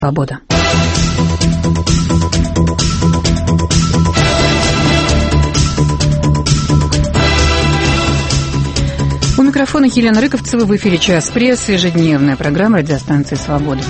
Свобода. У микрофона Елена Рыковцева, в эфире «Час прессы», ежедневная программа радиостанции «Свобода».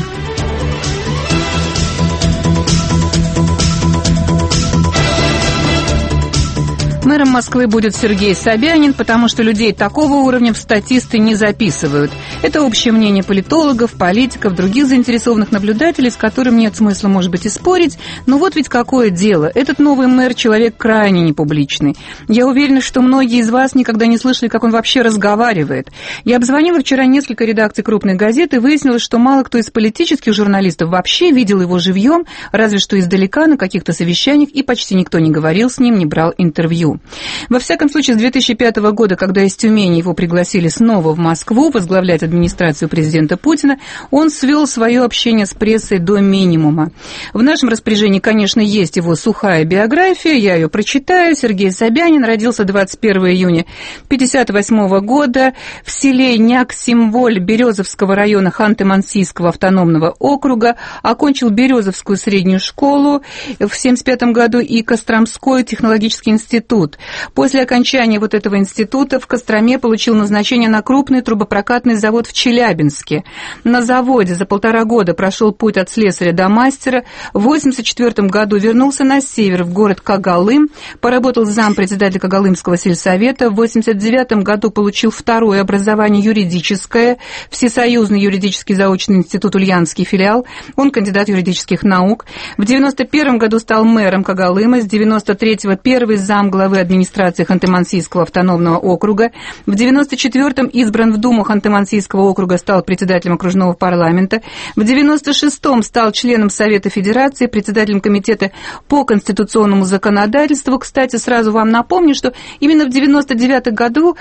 Мэром Москвы будет Сергей Собянин, потому что людей такого уровня в статисты не записывают. Это общее мнение политологов, политиков, других заинтересованных наблюдателей, с которым нет смысла, может быть, и спорить. Но вот ведь какое дело. Этот новый мэр – человек крайне непубличный. Я уверена, что многие из вас никогда не слышали, как он вообще разговаривает. Я обзвонила вчера несколько редакций крупных газет и выяснилось, что мало кто из политических журналистов вообще видел его живьем, разве что издалека на каких-то совещаниях, и почти никто не говорил с ним, не брал интервью. Во всяком случае, с 2005 года, когда из Тюмени его пригласили снова в Москву возглавлять администрацию президента Путина, он свел свое общение с прессой до минимума. В нашем распоряжении, конечно, есть его сухая биография, я ее прочитаю. Сергей Собянин родился 21 июня 1958 года в селе Няксимволь Березовского района Ханты-Мансийского автономного округа, окончил Березовскую среднюю школу в 1975 году и Костромской технологический институт. После окончания вот этого института в Костроме получил назначение на крупный трубопрокатный завод в Челябинске. На заводе за 1,5 года прошел путь от слесаря до мастера. В 1984 году вернулся на север, в город Когалым, поработал зампредседателя Когалымского сельсовета. В 1989 году получил второе образование юридическое, Всесоюзный юридический заочный институт Ульяновский филиал. Он кандидат юридических наук. В 1991 году стал мэром Когалыма, с 1993-го первый замглавы администрации Ханты-Мансийского автономного округа. В 1994-м избран в Думу Ханты-Мансийского округа, стал председателем окружного парламента. В 1996-м стал членом Совета Федерации, председателем комитета по конституционному законодательству. Кстати, сразу вам напомню, что именно в 1999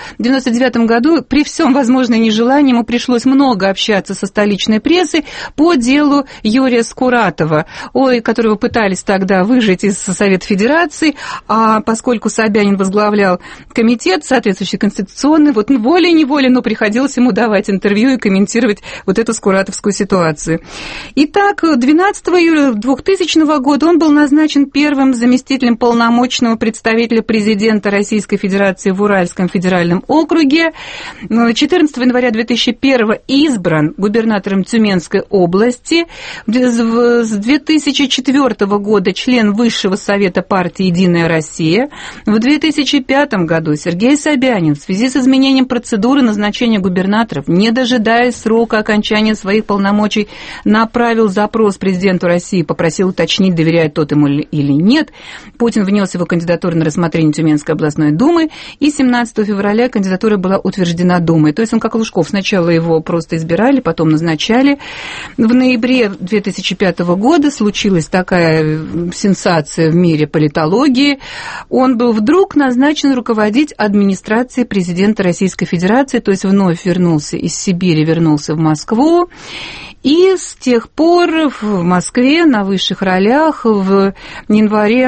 году при всем возможном нежелании ему пришлось много общаться со столичной прессой по делу Юрия Скуратова, которого пытались тогда выжать из Совета Федерации, а поскольку Собянин возглавлял комитет, соответствующий конституционный, вот волей-неволей, но приходилось ему давать интервью и комментировать вот эту скуратовскую ситуацию. Итак, 12 июля 2000 года он был назначен первым заместителем полномочного представителя президента Российской Федерации в Уральском федеральном округе. 14 января 2001 избран губернатором Тюменской области. С 2004 года член Высшего совета партии «Единая Россия». В 2005 году Сергей Собянин в связи с изменением процедуры назначения губернаторов, не дожидаясь срока окончания своих полномочий, направил запрос президенту России, попросил уточнить, доверяет тот ему или нет. Путин внес его кандидатуру на рассмотрение Тюменской областной думы, и 17 февраля кандидатура была утверждена Думой. То есть он как Лужков, сначала его просто избирали, потом назначали. В ноябре 2005 года случилась такая сенсация в мире политологии. Он был вдруг назначен руководить администрацией президента Российской Федерации, то есть вновь вернулся из Сибири, вернулся в Москву. И с тех пор в Москве на высших ролях в январе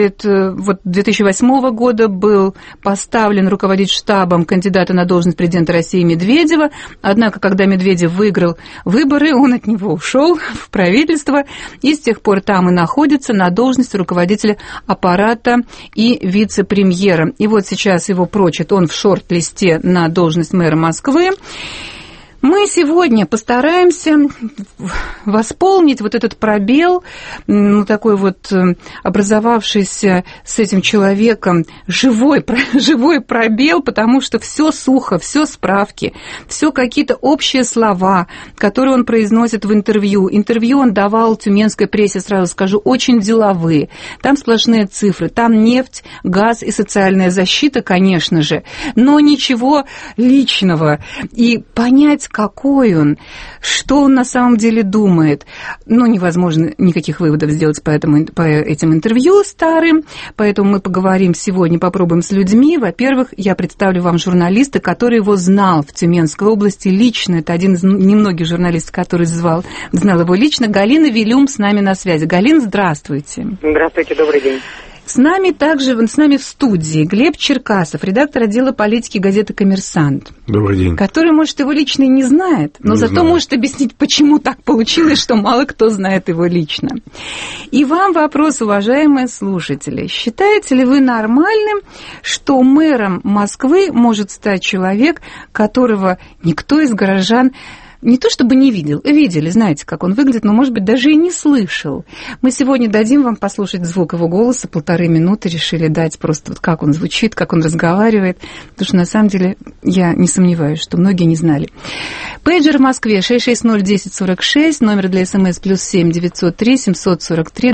2008 года был поставлен руководить штабом кандидата на должность президента России Медведева. Однако, когда Медведев выиграл выборы, он от него ушел в правительство и с тех пор там и находится на должности руководителя аппарата и вице-премьера. И вот сейчас его прочит он в шорт-листе на должность мэра Москвы. Мы сегодня постараемся восполнить вот этот пробел, такой вот образовавшийся с этим человеком живой пробел, потому что все сухо, все справки, все какие-то общие слова, которые он произносит в интервью. Интервью он давал тюменской прессе, сразу скажу, очень деловые. Там сплошные цифры, там нефть, газ и социальная защита, конечно же, но ничего личного. И понять, какой он, что он на самом деле думает. Невозможно никаких выводов сделать по этим интервью старым, поэтому мы поговорим сегодня, попробуем с людьми. Во-первых, я представлю вам журналиста, который его знал в Тюменской области лично. Это один из немногих журналистов, который знал его лично. Галина Вилюм с нами на связи. Галина, здравствуйте. Здравствуйте, добрый день. С нами в студии Глеб Черкасов, редактор отдела политики газеты «Коммерсант». Добрый день. Который, может, его лично не знает, но зато может объяснить, почему так получилось, что мало кто знает его лично. И вам вопрос, уважаемые слушатели. Считаете ли вы нормальным, что мэром Москвы может стать человек, которого никто из горожан не то чтобы не видел, видели, знаете, как он выглядит, но, может быть, даже и не слышал. Мы сегодня дадим вам послушать звук его голоса, 1,5 минуты решили дать просто вот как он звучит, как он разговаривает, потому что, на самом деле, я не сомневаюсь, что многие не знали. Пейджер в Москве 660-1046, номер для СМС +7 903 743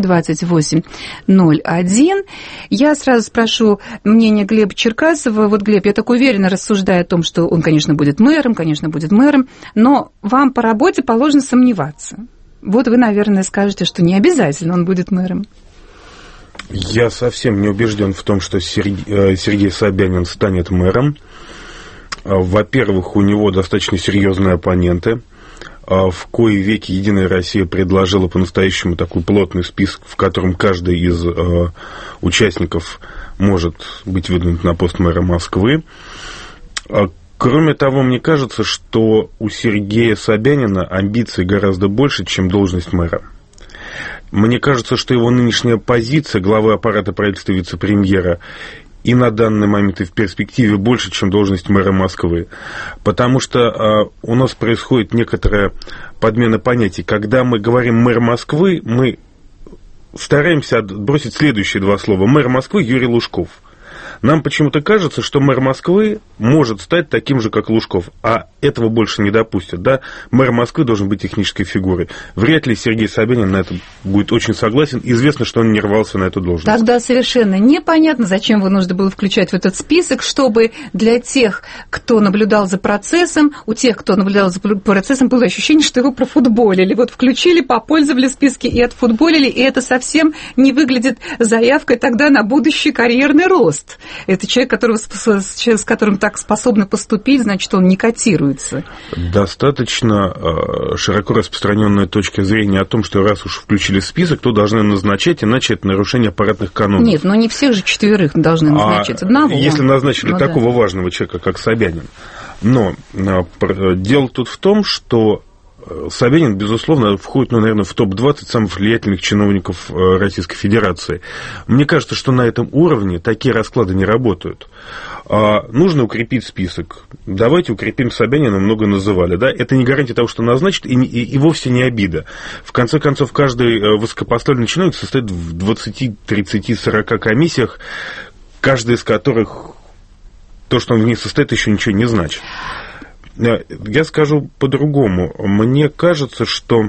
2801. Я сразу спрошу мнение Глеба Черкасова. Вот, Глеб, я так уверенно рассуждаю о том, что он, конечно, будет мэром, но вам по работе положено сомневаться. Вот вы, наверное, скажете, что не обязательно он будет мэром. Я совсем не убежден в том, что Сергей Собянин станет мэром. Во-первых, у него достаточно серьезные оппоненты. В кои веки «Единая Россия» предложила по-настоящему такой плотный список, в котором каждый из участников может быть выдвинут на пост мэра Москвы. Кроме того, мне кажется, что у Сергея Собянина амбиций гораздо больше, чем должность мэра. Мне кажется, что его нынешняя позиция главы аппарата правительства вице-премьера и на данный момент, и в перспективе больше, чем должность мэра Москвы. Потому что у нас происходит некоторая подмена понятий. Когда мы говорим «мэр Москвы», мы стараемся отбросить следующие два слова. Мэр Москвы Юрий Лужков. Нам почему-то кажется, что мэр Москвы может стать таким же, как Лужков, а этого больше не допустят. Да? Мэр Москвы должен быть технической фигурой. Вряд ли Сергей Собянин на это будет очень согласен. Известно, что он не рвался на эту должность. Тогда совершенно непонятно, зачем его нужно было включать в этот список, чтобы для тех, кто наблюдал за процессом, у тех, кто наблюдал за процессом, было ощущение, что его профутболили. Вот включили, попользовали списки и отфутболили, и это совсем не выглядит заявкой тогда на будущий карьерный рост. Это человек, с которым так способны поступить, значит, он не котируется. Достаточно широко распространенная точка зрения о том, что раз уж включили в список, то должны назначать, иначе это нарушение аппаратных канонов. Нет, но не всех же 4 должны назначать. Одного. Если назначили такого важного человека, как Собянин. Но дело тут в том, что Собянин, безусловно, входит, наверное, в топ-20 самых влиятельных чиновников Российской Федерации. Мне кажется, что на этом уровне такие расклады не работают. Нужно укрепить список. Давайте укрепим Собянина, много называли. Да? Это не гарантия того, что назначат, и вовсе не обида. В конце концов, каждый высокопоставленный чиновник состоит в 20, 30, 40 комиссиях, каждая из которых то, что он в них состоит, еще ничего не значит. Я скажу по-другому. Мне кажется, что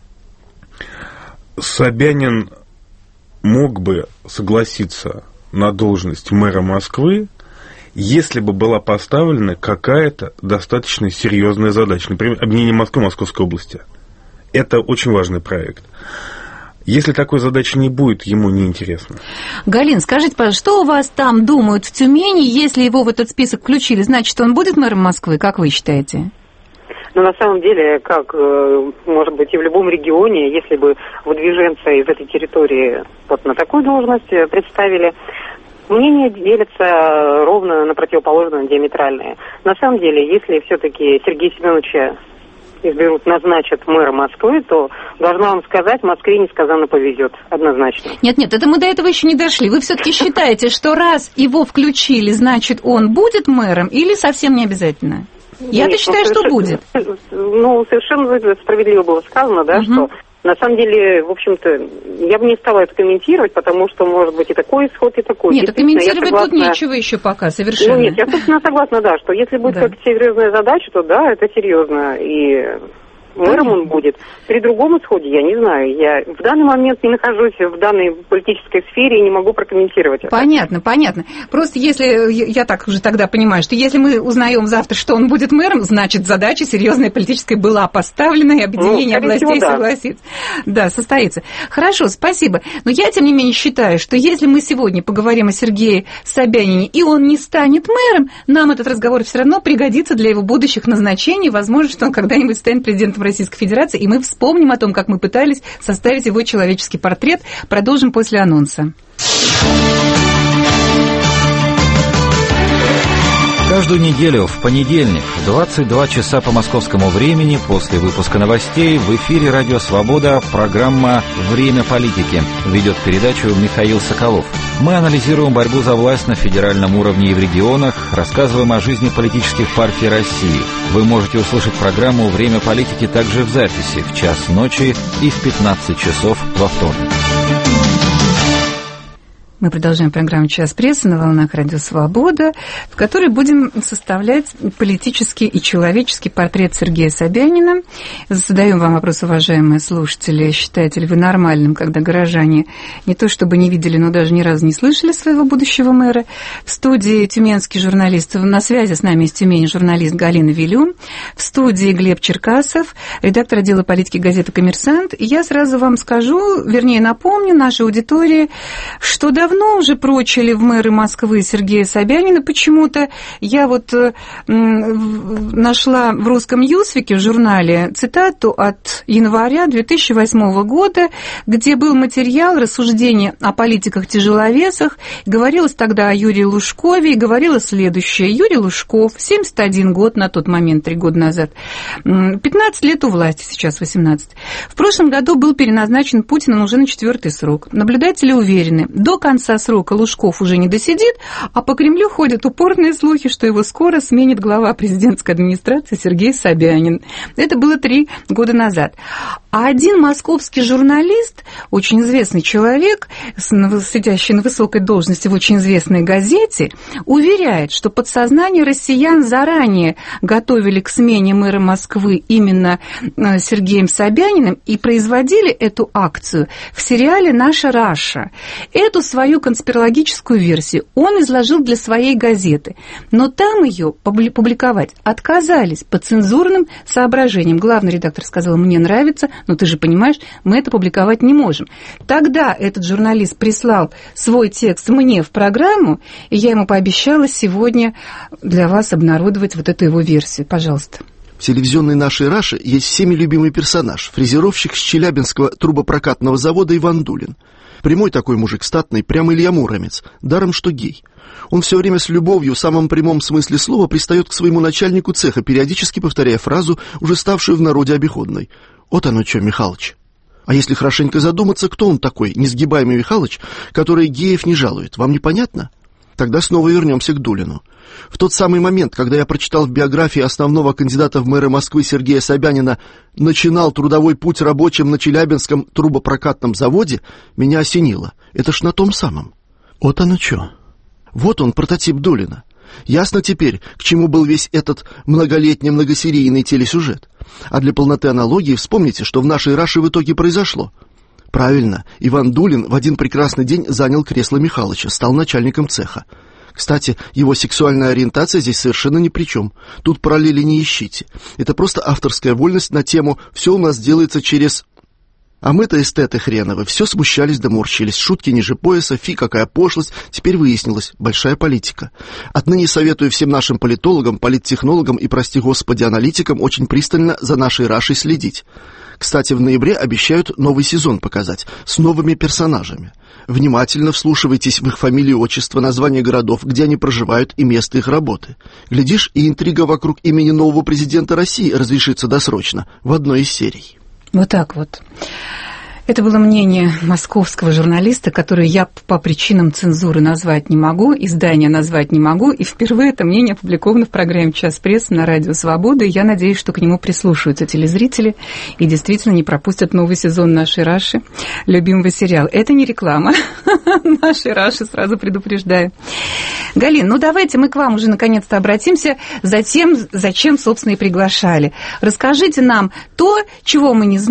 Собянин мог бы согласиться на должность мэра Москвы, если бы была поставлена какая-то достаточно серьезная задача. Например, объединение Москвы Московской области. Это очень важный проект. Если такой задачи не будет, ему неинтересно. Галин, скажите, пожалуйста, что у вас там думают в Тюмени, если его в этот список включили? Значит, он будет мэром Москвы, как вы считаете? Но на самом деле, как, может быть, и в любом регионе, если бы выдвиженца из этой территории вот на такую должность представили, мнения делятся ровно на противоположные, диаметральные. На самом деле, если все-таки Сергея Семеновича изберут, назначат мэра Москвы, то, должна вам сказать, Москве несказанно повезет, однозначно. Нет, это мы до этого еще не дошли. Вы все-таки считаете, что раз его включили, значит, он будет мэром или совсем не обязательно? Я-то считаю, что будет. Совершенно справедливо было сказано, да, что на самом деле, в общем-то, я бы не стала это комментировать, потому что может быть и такой исход, и такой. Нет, комментировать тут нечего еще пока, совершенно. Нет, я, собственно, согласна, да, что если будет какая-то серьезная задача, то да, это серьезно, и мэром он будет. При другом исходе, я не знаю, я в данный момент не нахожусь в данной политической сфере и не могу прокомментировать это. Понятно. Просто если, я так уже тогда понимаю, что если мы узнаем завтра, что он будет мэром, значит, задача серьезная политическая была поставлена, и объединение областей согласится. Да, состоится. Хорошо, спасибо. Но я, тем не менее, считаю, что если мы сегодня поговорим о Сергее Собянине, и он не станет мэром, нам этот разговор все равно пригодится для его будущих назначений. Возможно, что он когда-нибудь станет президентом Российской Федерации, и мы вспомним о том, как мы пытались составить его человеческий портрет. Продолжим после анонса. Каждую неделю в понедельник в 22 часа по московскому времени после выпуска новостей в эфире «Радио Свобода» программа «Время политики». Ведет передачу Михаил Соколов. Мы анализируем борьбу за власть на федеральном уровне и в регионах, рассказываем о жизни политических партий России. Вы можете услышать программу «Время политики» также в записи в час ночи и в 15 часов во вторник. Мы продолжаем программу «Час прессы» на волнах «Радио Свобода», в которой будем составлять политический и человеческий портрет Сергея Собянина. Задаем вам вопрос, уважаемые слушатели, считаете ли вы нормальным, когда горожане не то чтобы не видели, но даже ни разу не слышали своего будущего мэра? В студии тюменский журналист, на связи с нами из Тюмени журналист Галина Вилю, в студии Глеб Черкасов, редактор отдела политики газеты «Коммерсант». И я сразу вам скажу, вернее напомню нашей аудитории, что давно уже прочили в мэры Москвы Сергея Собянина. Почему-то я вот нашла в «Русском Ньюсвике» в журнале цитату от января 2008 года, где был материал рассуждения о политиках-тяжеловесах. Говорилось тогда о Юрии Лужкове, и говорилось следующее. Юрий Лужков, 71 год на тот момент, 3 года назад, 15 лет у власти, сейчас 18. В прошлом году был переназначен Путиным уже на 4-й срок. Наблюдатели уверены, до конца срока Лужков уже не досидит, а по Кремлю ходят упорные слухи, что его скоро сменит глава президентской администрации Сергей Собянин. Это было 3 года назад. А один московский журналист, очень известный человек, сидящий на высокой должности в очень известной газете, уверяет, что подсознание россиян заранее готовили к смене мэра Москвы именно Сергеем Собяниным и производили эту акцию в сериале «Наша Раша». Эту свою конспирологическую версию он изложил для своей газеты, но там ее публиковать отказались по цензурным соображениям. Главный редактор сказал: мне нравится, но ты же понимаешь, мы это публиковать не можем. Тогда этот журналист прислал свой текст мне в программу, и я ему пообещала сегодня для вас обнародовать вот эту его версию. Пожалуйста. В телевизионной «Нашей Раше» есть всеми любимый персонаж, фрезеровщик с Челябинского трубопрокатного завода Иван Дулин. Прямой такой мужик, статный, прямо Илья Муромец, даром что гей. Он все время с любовью, в самом прямом смысле слова, пристает к своему начальнику цеха, периодически повторяя фразу, уже ставшую в народе обиходной. «Вот оно что, Михалыч». А если хорошенько задуматься, кто он такой, несгибаемый Михалыч, который геев не жалует, вам непонятно? Тогда снова вернемся к Дулину. В тот самый момент, когда я прочитал в биографии основного кандидата в мэры Москвы Сергея Собянина «Начинал трудовой путь рабочим на Челябинском трубопрокатном заводе», меня осенило. Это ж на том самом. Вот оно чё. Вот он, прототип Дулина. Ясно теперь, к чему был весь этот многолетний многосерийный телесюжет. А для полноты аналогии вспомните, что в «Нашей Раше» в итоге произошло. Правильно, Иван Дулин в один прекрасный день занял кресло Михалыча, стал начальником цеха. Кстати, его сексуальная ориентация здесь совершенно ни при чем. Тут параллели не ищите. Это просто авторская вольность на тему «все у нас делается через...». А мы-то эстеты хреновы, все смущались да морщились. Шутки ниже пояса, фи, какая пошлость. Теперь выяснилось, большая политика. Отныне советую всем нашим политологам, политтехнологам и, прости господи, аналитикам очень пристально за «Нашей Рашей» следить. Кстати, в ноябре обещают новый сезон показать, с новыми персонажами. Внимательно вслушивайтесь в их фамилии, отчества, названия городов, где они проживают и место их работы. Глядишь, и интрига вокруг имени нового президента России разрешится досрочно в одной из серий. Вот так вот. Это было мнение московского журналиста, который я по причинам цензуры назвать не могу, издания назвать не могу, и впервые это мнение опубликовано в программе «Час прессы» на Радио Свобода, и я надеюсь, что к нему прислушаются телезрители и действительно не пропустят новый сезон «Нашей Раши», любимого сериала. Это не реклама «Нашей Раши», сразу предупреждаю. Галин, ну давайте мы к вам уже наконец-то обратимся за тем, зачем, собственно, и приглашали. Расскажите нам то, чего мы не знаем,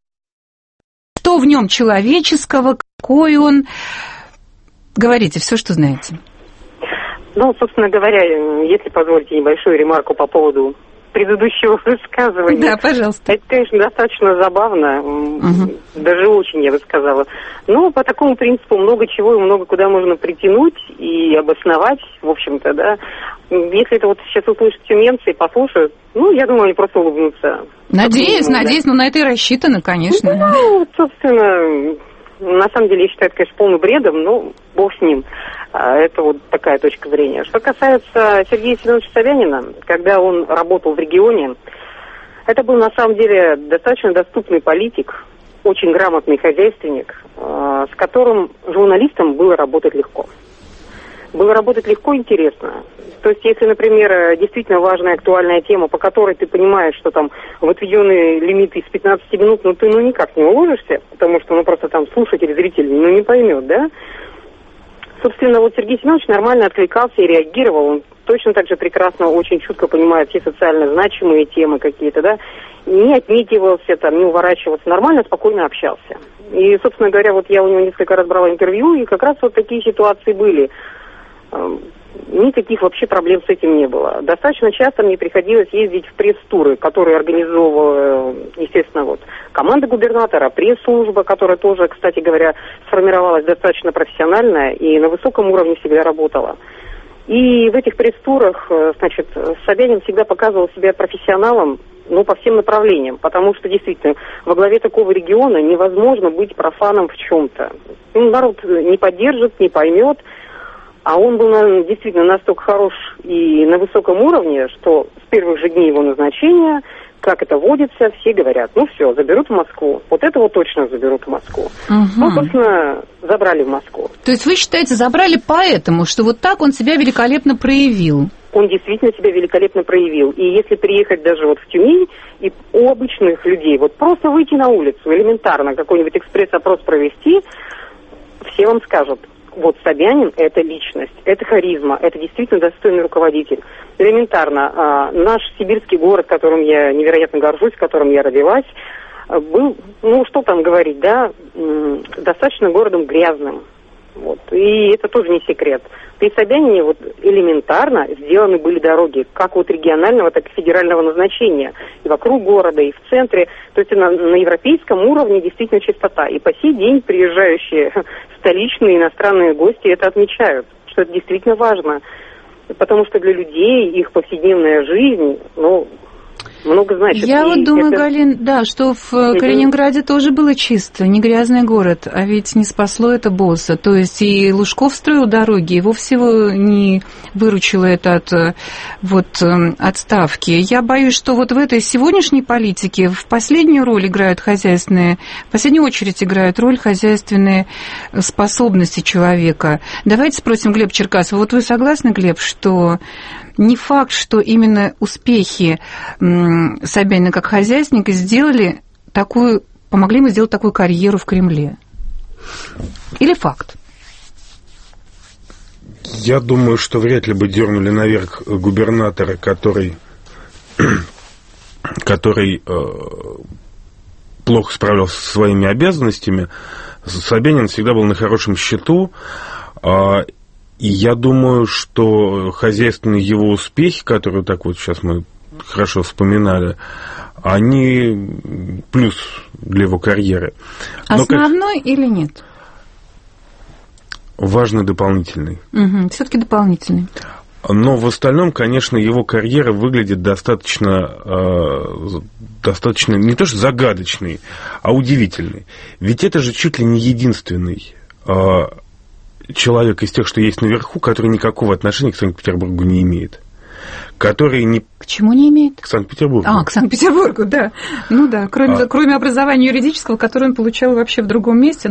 что в нем человеческого, какой он. Говорите все, что знаете. Ну, собственно говоря, если позволите небольшую ремарку по поводу предыдущего высказывания. Да, пожалуйста. Это, конечно, достаточно забавно, даже очень, я бы сказала. Но по такому принципу много чего и много куда можно притянуть и обосновать, в общем-то, да. Если это вот сейчас услышат тюменцы и послушают, я думаю, они просто улыбнутся. Надеюсь, но на это и рассчитано, конечно. Собственно, на самом деле, я считаю, это, конечно, полным бредом, но бог с ним. Это вот такая точка зрения. Что касается Сергея Семеновича Собянина, когда он работал в регионе, это был на самом деле достаточно доступный политик, очень грамотный хозяйственник, с которым журналистам было работать легко. Было работать легко и интересно. То есть, если, например, действительно важная актуальная тема, по которой ты понимаешь, что там в отведенные лимиты из 15 минут, ты никак не уложишься, потому что просто там слушатель, зритель не поймет, да? Собственно, вот Сергей Семенович нормально откликался и реагировал. Он точно так же прекрасно, очень чутко понимает все социально значимые темы какие-то, да? Не отнекивался, не уворачивался, нормально, спокойно общался. И, собственно говоря, вот я у него несколько раз брала интервью, и как раз вот такие ситуации были. Никаких вообще проблем с этим не было. Достаточно часто мне приходилось ездить в пресс-туры, которые организовывала, естественно, вот команда губернатора, пресс-служба, которая тоже, кстати говоря, сформировалась достаточно профессионально и на высоком уровне всегда работала. И в этих пресс-турах, значит, Собянин всегда показывал себя профессионалом, по всем направлениям, потому что, действительно, во главе такого региона невозможно быть профаном в чем-то. Народ не поддержит, не поймет. А он был действительно настолько хорош и на высоком уровне, что с первых же дней его назначения, как это водится, все говорят, все, заберут в Москву. Вот этого точно заберут в Москву. Собственно, забрали в Москву. То есть вы считаете, забрали поэтому, что вот так он себя великолепно проявил? Он действительно себя великолепно проявил. И если приехать даже вот в Тюмень, и у обычных людей, вот просто выйти на улицу, элементарно какой-нибудь экспресс-опрос провести, все вам скажут, вот Собянин – это личность, это харизма, это действительно достойный руководитель. Элементарно. Наш сибирский город, которым я невероятно горжусь, в котором я родилась, был, что там говорить, да, достаточно городом грязным. Вот. И это тоже не секрет. При Собянине вот элементарно сделаны были дороги, как вот регионального, так и федерального назначения. И вокруг города, и в центре. То есть на европейском уровне действительно чистота. И по сей день приезжающие столичные иностранные гости это отмечают, что это действительно важно. Потому что для людей их повседневная жизнь, много значит. Я вот думаю, Галин, да, что в Калининграде тоже было чисто, не грязный город, а ведь не спасло это босса. То есть и Лужков строил дороги, его всего не выручило это от отставки. Я боюсь, что вот в этой сегодняшней политике в последнюю очередь играют роль хозяйственные способности человека. Давайте спросим Глеба Черкасова. Вот вы согласны, Глеб, что не факт, что именно успехи Собянина как хозяйственника помогли ему сделать такую карьеру в Кремле? Или факт? Я думаю, что вряд ли бы дернули наверх губернатора, который плохо справлялся со своими обязанностями. Собянин всегда был на хорошем счету. И я думаю, что хозяйственные его успехи, которые так вот сейчас мы хорошо вспоминали, они плюс для его карьеры. Основной или нет? Важный дополнительный. Все-таки дополнительный. Но в остальном, конечно, его карьера выглядит достаточно не то что загадочной, а удивительной. Ведь это же чуть ли не единственный человек из тех, что есть наверху, который никакого отношения к Санкт-Петербургу не имеет. Который не... К чему не имеет? К Санкт-Петербургу. К Санкт-Петербургу, да. Кроме образования юридического, которое он получал вообще в другом месте,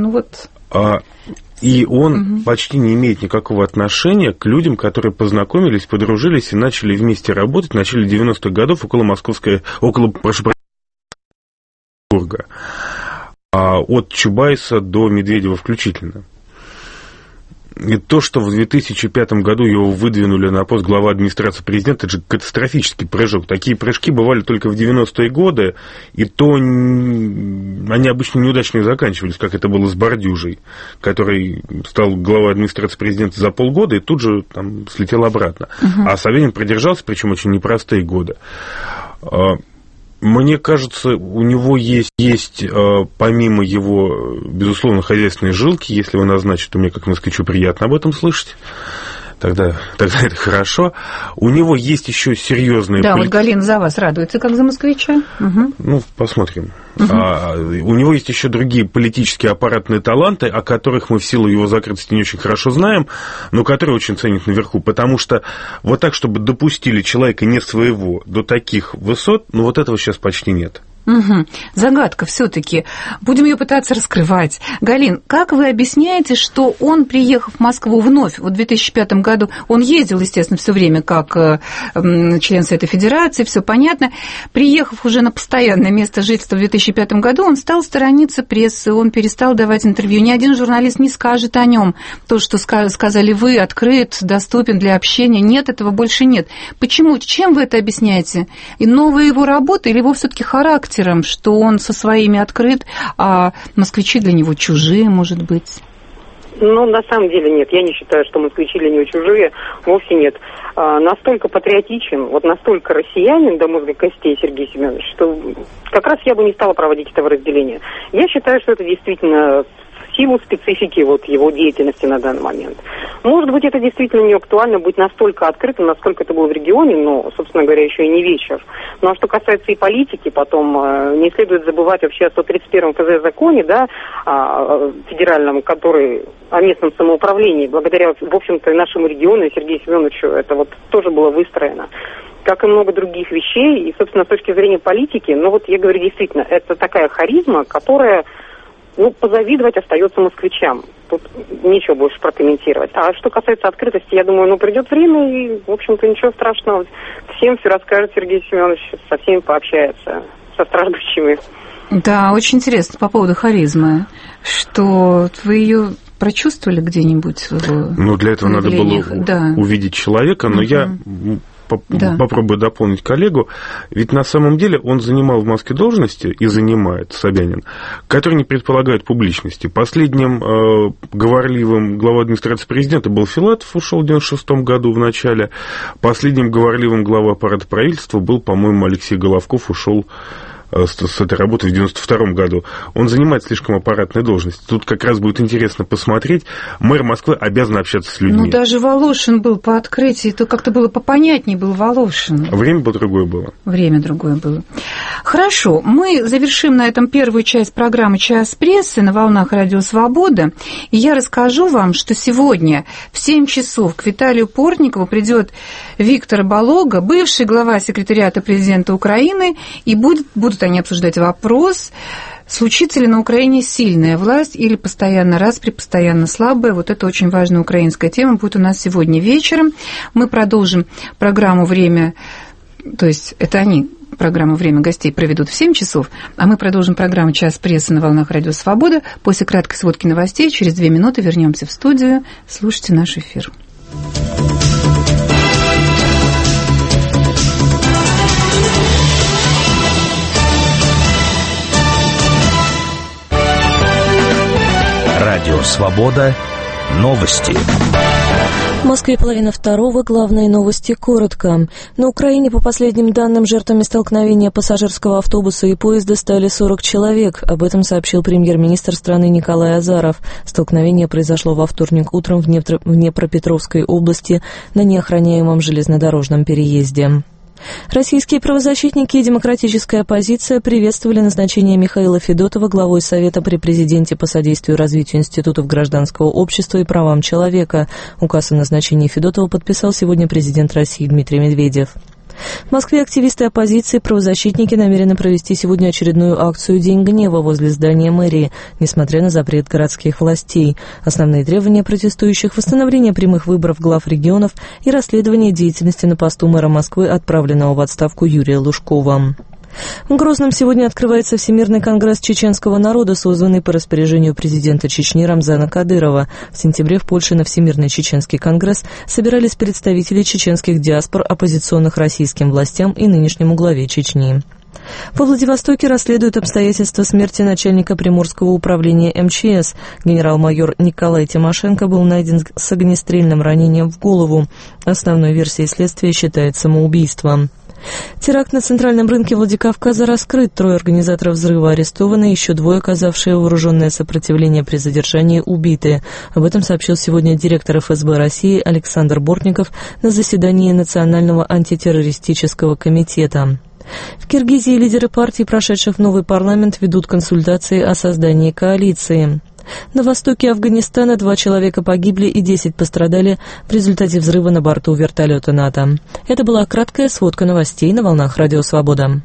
И он почти не имеет никакого отношения к людям, которые познакомились, подружились и начали вместе работать в начале 90-х годов около Петербурга. От Чубайса до Медведева включительно. И то, что в 2005 году его выдвинули на пост главы администрации президента, это же катастрофический прыжок. Такие прыжки бывали только в 90-е годы, и то они обычно неудачно заканчивались, как это было с Бордюжей, который стал главой администрации президента за полгода и тут же слетел обратно. А Собянин продержался, причем очень непростые годы. Мне кажется, у него есть помимо его, безусловно, хозяйственной жилки, если его назначат, то мне как москвичу приятно об этом слышать. Тогда это хорошо. У него есть еще серьезные... Да, вот Галина за вас радуется, как за москвича. Угу. Ну, посмотрим. Угу. У него есть еще другие политические аппаратные таланты, о которых мы в силу его закрытости не очень хорошо знаем, но которые очень ценят наверху. Потому что вот так, чтобы допустили человека не своего до таких высот, ну, вот этого сейчас почти нет. Угу. Загадка все-таки. Будем ее пытаться раскрывать. Галин, как вы объясняете, что он, приехав в Москву вновь, в 2005 году, он ездил, естественно, все время как член Совета Федерации, все понятно. Приехав уже на постоянное место жительства в 2005 году, он стал сторониться прессы, он перестал давать интервью. Ни один журналист не скажет о нем. То, что сказали вы, открыт, доступен для общения. Нет, этого больше нет. Почему? Чем вы это объясняете? И новая его работа или его все-таки характер? Что он со своими открыт, а москвичи для него чужие, может быть? Ну, на самом деле нет. Я не считаю, что москвичи для него чужие. Вовсе нет. Настолько патриотичен, вот настолько россиянин до мозга костей Сергей Семенович, что как раз я бы не стала проводить этого разделения. Я считаю, что это действительно в силу специфики вот его деятельности на данный момент. Может быть, это действительно не актуально быть настолько открытым, насколько это было в регионе, но, собственно говоря, еще и не вечер. Ну, а что касается и политики, потом не следует забывать вообще о 131-м ФЗ законе, да, федеральном, который о местном самоуправлении, благодаря, в общем-то, и нашему региону, и Сергею Семеновичу, это вот тоже было выстроено. Как и много других вещей, и, собственно, с точки зрения политики, ну, вот я говорю, действительно, это такая харизма, которая... Ну, позавидовать остается москвичам. Тут нечего больше прокомментировать. А что касается открытости, я думаю, придет время, и, в общем-то, ничего страшного. Всем все расскажет Сергей Семенович, со всеми пообщается, со страждущими. Да, очень интересно по поводу харизмы, что вы ее прочувствовали где-нибудь? Ну, для этого надо было увидеть человека, но я... Попробую дополнить коллегу. Ведь на самом деле он занимал в Москве должности, и занимает, Собянин, которые не предполагают публичности. Последним говорливым главой администрации президента был Филатов, ушел в 1996 году в начале. Последним говорливым главой аппарата правительства был, по-моему, Алексей Головков, ушел с этой работы в 1992 году. Он занимает слишком аппаратные должности. Тут как раз будет интересно посмотреть. Мэр Москвы обязан общаться с людьми. Ну, даже Волошин был по открытии, то как-то было попонятнее был Волошин. Время другое было. Время другое было. Хорошо, мы завершим на этом первую часть программы «Час прессы» на волнах Радио Свобода. И я расскажу вам, что сегодня в 7 часов к Виталию Портникову придет Виктор Балога, бывший глава секретариата президента Украины, и будут они обсуждать вопрос, случится ли на Украине сильная власть или постоянно распри, постоянно слабая. Вот это очень важная украинская тема будет у нас сегодня вечером. Мы продолжим программу «Время», то есть это они программу «Время гостей» проведут в 7 часов, а мы продолжим программу «Час прессы» на волнах Радио Свобода. После краткой сводки новостей через 2 минуты вернемся в студию. Слушайте наш эфир. Радио «Свобода». Новости. В Москве 1:30. Главные новости коротко. На Украине, по последним данным, жертвами столкновения пассажирского автобуса и поезда стали 40 человек. Об этом сообщил премьер-министр страны Николай Азаров. Столкновение произошло во вторник утром в Днепропетровской области на неохраняемом железнодорожном переезде. Российские правозащитники и демократическая оппозиция приветствовали назначение Михаила Федотова главой Совета при президенте по содействию развитию институтов гражданского общества и правам человека. Указ о назначении Федотова подписал сегодня президент России Дмитрий Медведев. В Москве активисты оппозиции и правозащитники намерены провести сегодня очередную акцию «День гнева» возле здания мэрии, несмотря на запрет городских властей. Основные требования протестующих – восстановление прямых выборов глав регионов и расследование деятельности на посту мэра Москвы, отправленного в отставку Юрия Лужкова. В Грозном сегодня открывается Всемирный конгресс чеченского народа, созванный по распоряжению президента Чечни Рамзана Кадырова. В сентябре в Польше на Всемирный чеченский конгресс собирались представители чеченских диаспор, оппозиционных российским властям и нынешнему главе Чечни. Во Владивостоке расследуют обстоятельства смерти начальника Приморского управления МЧС. Генерал-майор Николай Тимошенко был найден с огнестрельным ранением в голову. Основной версией следствия считается самоубийство. Теракт на центральном рынке Владикавказа раскрыт. 3 организаторов взрыва арестованы, еще 2, оказавшие вооруженное сопротивление при задержании, убиты. Об этом сообщил сегодня директор ФСБ России Александр Бортников на заседании Национального антитеррористического комитета. В Киргизии лидеры партий, прошедших в новый парламент, ведут консультации о создании коалиции. На востоке Афганистана 2 человека погибли и 10 пострадали в результате взрыва на борту вертолета НАТО. Это была краткая сводка новостей на волнах Радио Свобода.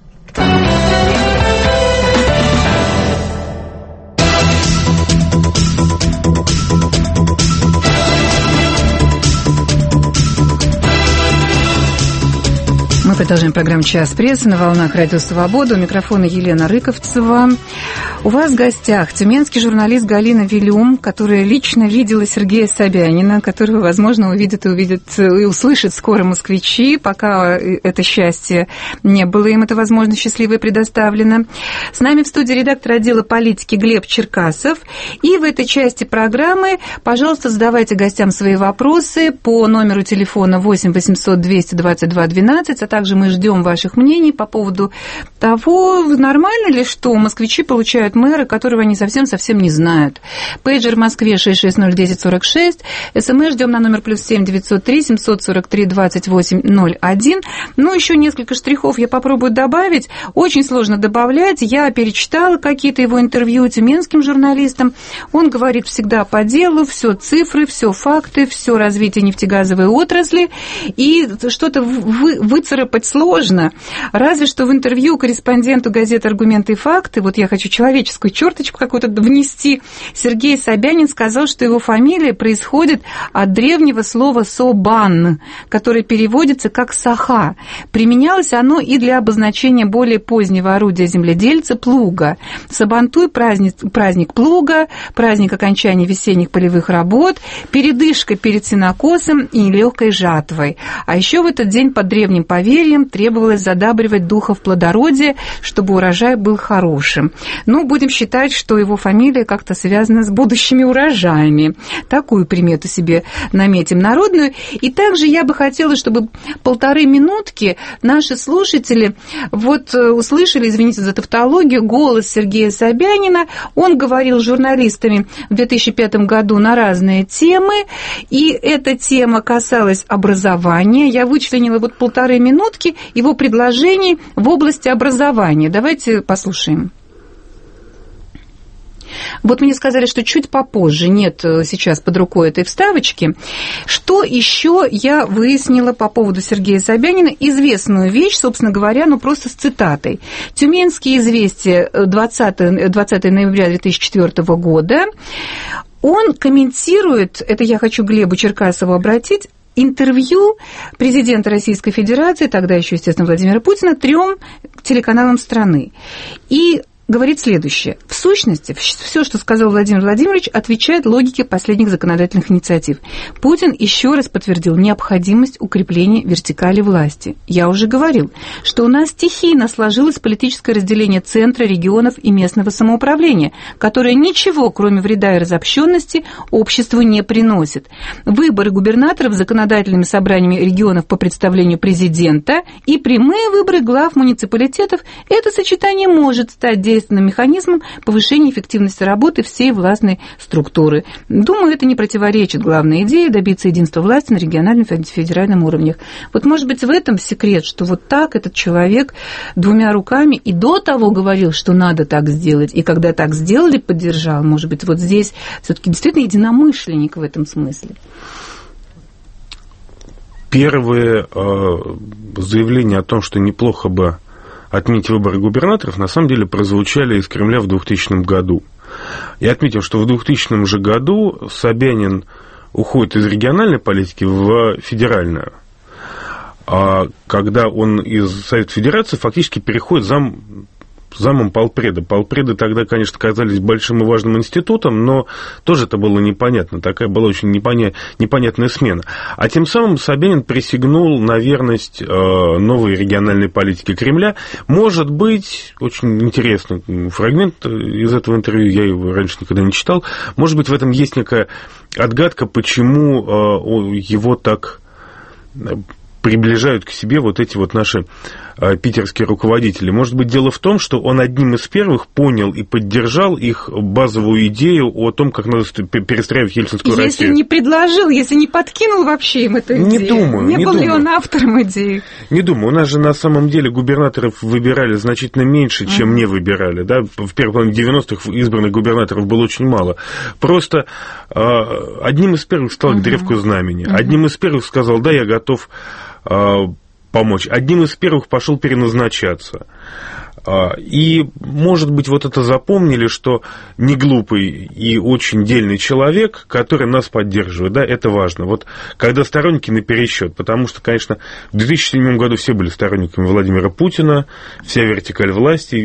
Мы продолжаем программу «Час прессы» на волнах Радио Свобода. У микрофона Елена Рыковцева. У вас в гостях тюменский журналист Галина Вилюм, которая лично видела Сергея Собянина, которого, возможно, увидит и услышит скоро москвичи, пока это счастье не было им, это, возможно, счастливо предоставлено. С нами в студии редактор отдела политики Глеб Черкасов. И в этой части программы, пожалуйста, задавайте гостям свои вопросы по номеру телефона 8 800 222 12, а также мы ждем ваших мнений по поводу того, нормально ли, что москвичи получают мэра, которого они совсем не знают. Пейджер в Москве 6601046, СМС ждем на номер +7 903 743 2801. Ну, еще несколько штрихов я попробую добавить. Очень сложно добавлять. Я перечитала какие-то его интервью тюменским журналистам. Он говорит всегда по делу, все цифры, все факты, все развитие нефтегазовой отрасли. И что-то выцарапать сложно. Разве что в интервью корреспонденту газеты «Аргументы и факты», вот я хочу человеческую черточку какую-то внести, Сергей Собянин сказал, что его фамилия происходит от древнего слова «собан», которое переводится как «саха». Применялось оно и для обозначения более позднего орудия земледельца – плуга. Сабантуй – праздник плуга, праздник окончания весенних полевых работ, передышка перед сенокосом и легкой жатвой. А еще в этот день под древним поверьем требовалось задабривать духов плодородия, чтобы урожай был хорошим. Ну, будем считать, что его фамилия как-то связана с будущими урожаями. Такую примету себе наметим народную. И также я бы хотела, чтобы 1,5 минутки наши слушатели вот услышали, извините за тавтологию, голос Сергея Собянина. Он говорил с журналистами в 2005 году на разные темы, и эта тема касалась образования. Я вычленила вот 1,5 минутки его предложений в области образования. Давайте послушаем. Вот мне сказали, что чуть попозже, нет сейчас под рукой этой вставочки. Что еще я выяснила по поводу Сергея Собянина? Известную вещь, собственно говоря, ну просто с цитатой. Тюменские известия 20 ноября 2004 года. Он комментирует, это я хочу к Глебу Черкасову обратить, интервью президента Российской Федерации, тогда еще, естественно, Владимира Путина, 3 телеканалам страны. И говорит следующее. В сущности, все, что сказал Владимир Владимирович, отвечает логике последних законодательных инициатив. Путин еще раз подтвердил необходимость укрепления вертикали власти. Я уже говорил, что у нас стихийно сложилось политическое разделение центра, регионов и местного самоуправления, которое ничего, кроме вреда и разобщенности, обществу не приносит. Выборы губернаторов законодательными собраниями регионов по представлению президента и прямые выборы глав муниципалитетов – это сочетание может стать действенным механизмом повышения эффективности работы всей властной структуры. Думаю, это не противоречит главной идее добиться единства власти на региональном и федеральном уровнях. Вот, может быть, в этом секрет, что вот так этот человек 2 руками и до того говорил, что надо так сделать, и когда так сделали, поддержал. Может быть, вот здесь все-таки действительно единомышленник в этом смысле. Первые заявления о том, что неплохо бы отменить выборы губернаторов, на самом деле прозвучали из Кремля в 2000 году. Я отметил, что в 2000 же году Собянин уходит из региональной политики в федеральную, когда он из Совета Федерации фактически переходит замом полпреда. Полпреды тогда, конечно, казались большим и важным институтом, но тоже это было непонятно. Такая была очень непонятная смена. А тем самым Собянин присягнул на верность новой региональной политике Кремля. Может быть, очень интересный фрагмент из этого интервью, я его раньше никогда не читал, может быть, в этом есть некая отгадка, почему его так приближают к себе вот эти вот наши питерские руководители. Может быть, дело в том, что он одним из первых понял и поддержал их базовую идею о том, как надо перестраивать Ельцинскую Россию. Если не предложил, если не подкинул вообще им эту идею. Не думаю. Не был ли он автором идеи? Не думаю. У нас же на самом деле губернаторов выбирали значительно меньше, чем не выбирали. Да? В первой половине 90-х избранных губернаторов было очень мало. Просто одним из первых стал к древку знамени. Одним из первых сказал, да, я готов помочь. Одним из первых пошел переназначаться. И, может быть, вот это запомнили, что не глупый и очень дельный человек, который нас поддерживает, да, это важно. Вот когда сторонники напересчет, потому что, конечно, в 2007 году все были сторонниками Владимира Путина, вся вертикаль власти,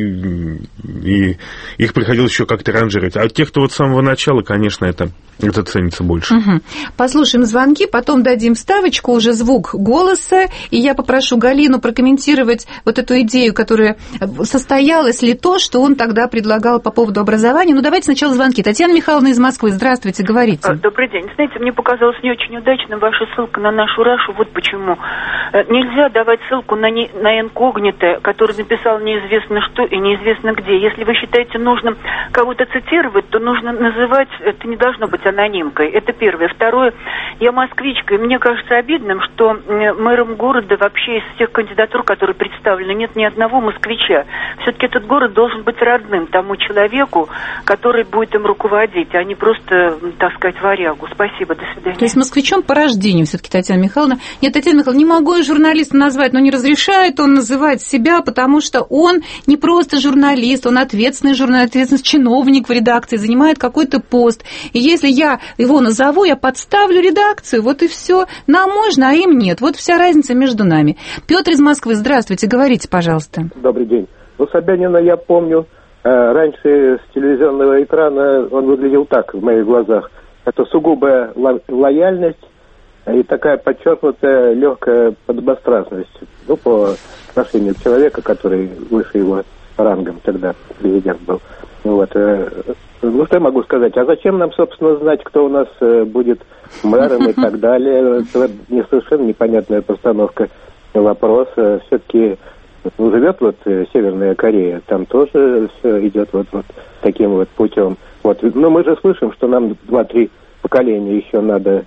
и их приходилось еще как-то ранжировать. А те, кто вот с самого начала, конечно, это ценится больше. Послушаем звонки, потом дадим вставочку, уже звук голоса, и я попрошу Галину прокомментировать вот эту идею, которая... Состоялось ли то, что он тогда предлагал по поводу образования? Ну, давайте сначала звонки. Татьяна Михайловна из Москвы, здравствуйте, говорите. Добрый день. Знаете, мне показалось не очень удачным ваша ссылка на нашу Рашу. Вот почему. Нельзя давать ссылку на инкогнито, который написал неизвестно что и неизвестно где. Если вы считаете нужным кого-то цитировать, то нужно называть, это не должно быть анонимкой. Это первое. Второе, я москвичка, и мне кажется обидным, что мэром города вообще из всех кандидатур, которые представлены, нет ни одного москвича. Все-таки этот город должен быть родным тому человеку, который будет им руководить, а не просто таскать варягу. Спасибо, до свидания. То есть москвичом по рождению все-таки Татьяна Михайловна. Нет, Татьяна Михайловна, не могу я журналиста назвать, но не разрешает он называть себя, потому что он не просто журналист, он ответственный журналист, ответственный чиновник в редакции, занимает какой-то пост. И если я его назову, я подставлю редакцию, вот и все. Нам можно, а им нет. Вот вся разница между нами. Петр из Москвы, здравствуйте, говорите, пожалуйста. Добрый день. Ну, Собянина я помню, раньше с телевизионного экрана он выглядел так в моих глазах. Это сугубая лояльность и такая подчеркнутая легкая подобострастность. Ну, по отношению к человеку, который выше его рангом тогда президент был. Вот. Ну, что я могу сказать? А зачем нам, собственно, знать, кто у нас будет мэром и так далее? Это совершенно непонятная постановка вопроса. Все-таки живет вот Северная Корея, там тоже все идет вот таким вот путем. Вот. Но мы же слышим, что нам 2-3 поколения еще надо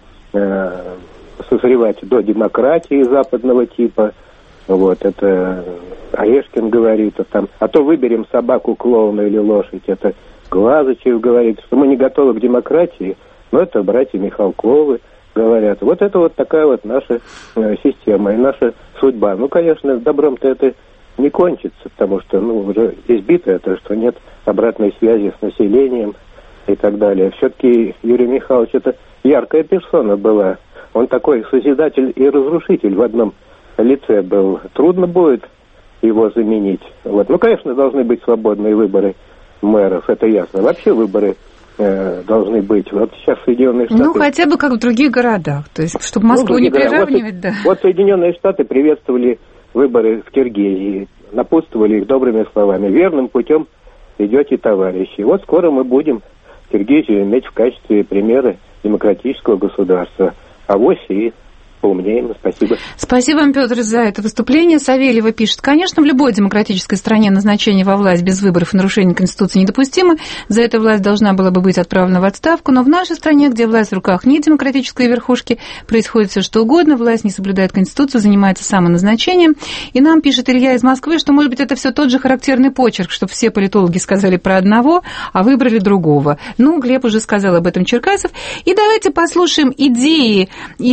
созревать до демократии западного типа. Вот, это Орешкин говорит, а то выберем собаку, клоуна или лошадь. Это Глазычев говорит, что мы не готовы к демократии, но это братья Михалковы говорят. Вот это вот такая вот наша система и наша судьба. Ну, конечно, добром-то это не кончится, потому что, уже избито это, что нет обратной связи с населением и так далее. Все-таки Юрий Михайлович это яркая персона была. Он такой созидатель и разрушитель в одном лице был. Трудно будет его заменить. Вот. Ну, конечно, должны быть свободные выборы мэров, это ясно. Вообще выборы должны быть. Вот сейчас Соединенные Штаты... Ну, хотя бы как в других городах. То есть, чтобы Москву не приравнивать, да. Вот Соединенные Штаты приветствовали выборы в Киргизии, напутствовали их добрыми словами. Верным путем идете, товарищи. Вот скоро мы будем Киргизию иметь в качестве примера демократического государства. Авось и поумнеем. Спасибо. Спасибо вам, Петр, за это выступление. Савельева пишет: конечно, в любой демократической стране назначение во власть без выборов и нарушение Конституции недопустимо. За это власть должна была бы быть отправлена в отставку. Но в нашей стране, где власть в руках не демократической верхушки, происходит все что угодно. Власть не соблюдает Конституцию, занимается самоназначением. И нам пишет Илья из Москвы, что, может быть, это все тот же характерный почерк, что все политологи сказали про одного, а выбрали другого. Ну, Глеб уже сказал об этом, Черкасов. И давайте послушаем идеи